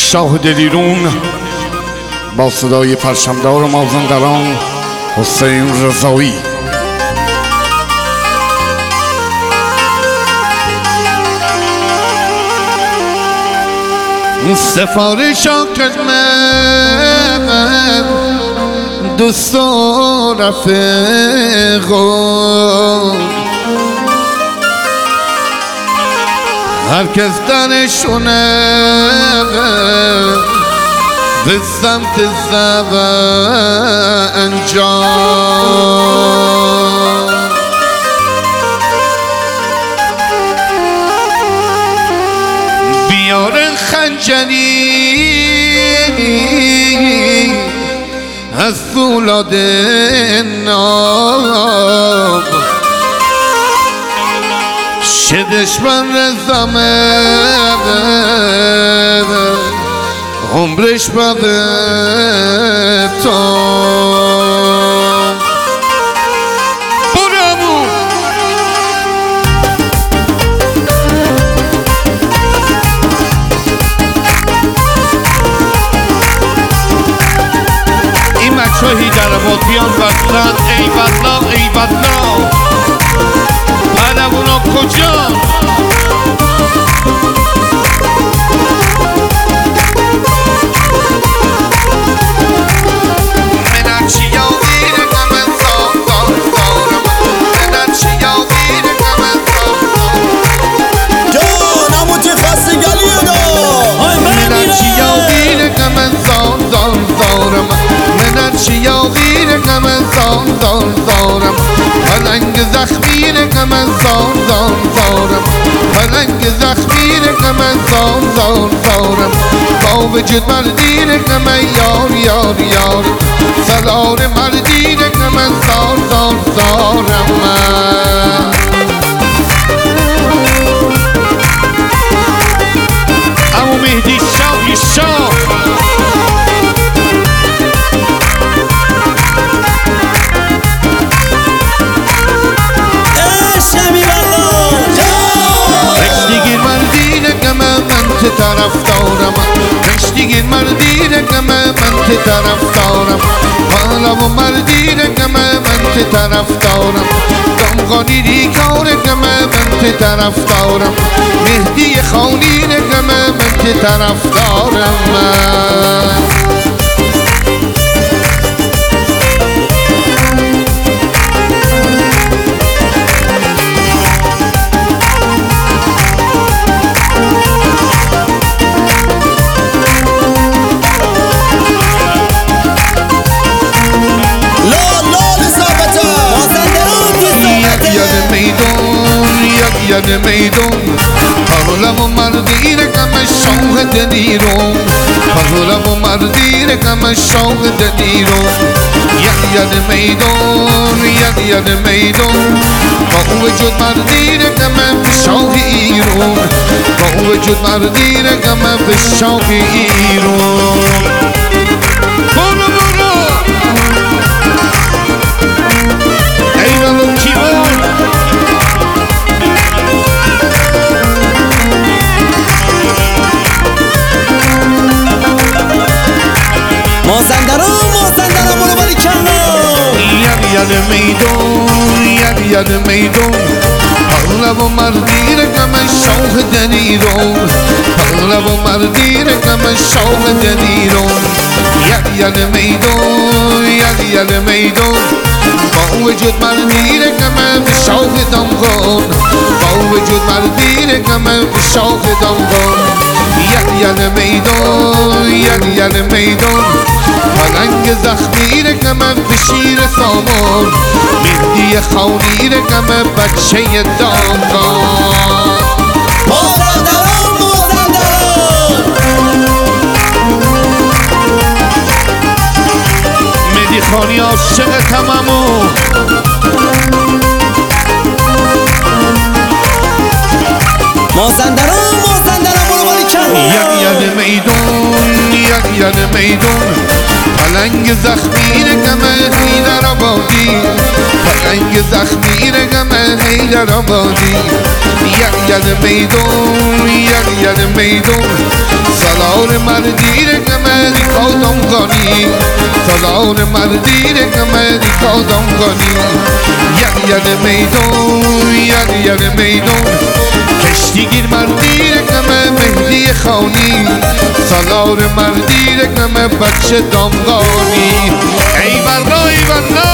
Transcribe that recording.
شاه دلیرون با صدای پرچمدار مازندران حسین رضایی. سفارش من دوست و رفیقان هر کس درشونه به سمت زب انجام بیار خنجری از فولاد ناب شدش من رزامه عمرش بده تو برامو این مچهی در آبادیان بستن ای بدلا ای بدلا بعدم اونا کجا پلنگ زخمیر که من زار زارم پلنگ زخمیر که من زار زارم با وجود مردیر که من یار سلار مردیر که من زارم امو مهدی شاهی شاه طرف دارم رشتگی مردیره که من طرف دارم حالا و مردیره که من طرف دارم دمغانی ریکاره که من طرف دارم مهدی خانیره که من طرف دارم یاد میدون پاغلم و مردیره که من شاه دلیرم پاغلم و مردیره که من شاه دلیرم یاد میدون با وجود مردیره که من شاه ایران با وجود مردیره که من شاه ایران برو ایران کیوان مازندران برو باری کلا یاد میدون پاغلم و مردیره که من شاه دلیرم پاغلم و مردیره که من شاه دلیرم یاد میدون با وجود مردیره که من شاه دمغان با وجود مردیره که من شاه دمغان یاد میدون پلنگ زخمیره که من شیر سامان مهدی خانیره که من بچه دامغان مازندران مهدی خانی عاشق تمامو مازندران برو باری کلا یاد میدون پلنگ زخمیره که من حیدر آبادی پلنگ زخمیره که من حیدر آبادی یاد میدون سلار مردی رنگمدی کادم کنی سالار مردی رنگمدی کادم کنی یر میدون یر میدون کشتیگیر مردی رنگم مهدی خانی سالار مردی رنگم بچه دامغانی ای برنا